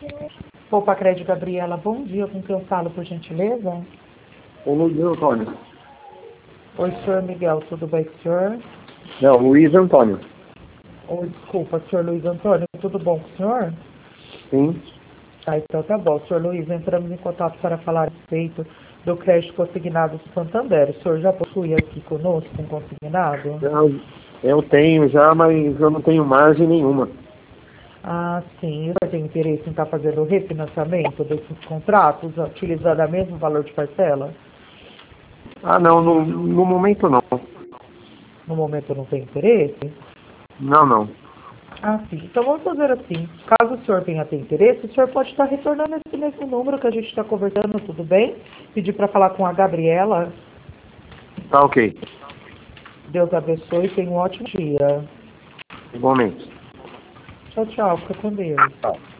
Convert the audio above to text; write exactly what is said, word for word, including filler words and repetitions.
Poupa Crédito Gabriela, bom dia, com quem eu falo, por gentileza? O Luiz Antônio. Oi, senhor Miguel, tudo bem, senhor? Não, Luiz Antônio. Oi, desculpa, senhor Luiz Antônio, tudo bom com o senhor? Sim. Ah, então tá bom. Senhor Luiz, entramos em contato para falar a respeito do crédito consignado do Santander. O senhor já possui aqui conosco um consignado? Eu, eu tenho já, mas eu não tenho margem nenhuma. Ah, sim. O senhor tem interesse em estar fazendo o refinanciamento desses contratos, utilizando o mesmo valor de parcela? Ah, não, no, no momento não. No momento não tem interesse? Não, não. Ah, sim. Então vamos fazer assim. Caso o senhor tenha ter interesse, o senhor pode estar retornando esse mesmo número que a gente está conversando, tudo bem? Pedir para falar com a Gabriela. Tá ok. Deus abençoe e tenha um ótimo dia. Igualmente. Tchau, tchau. Fica com Deus. Tá.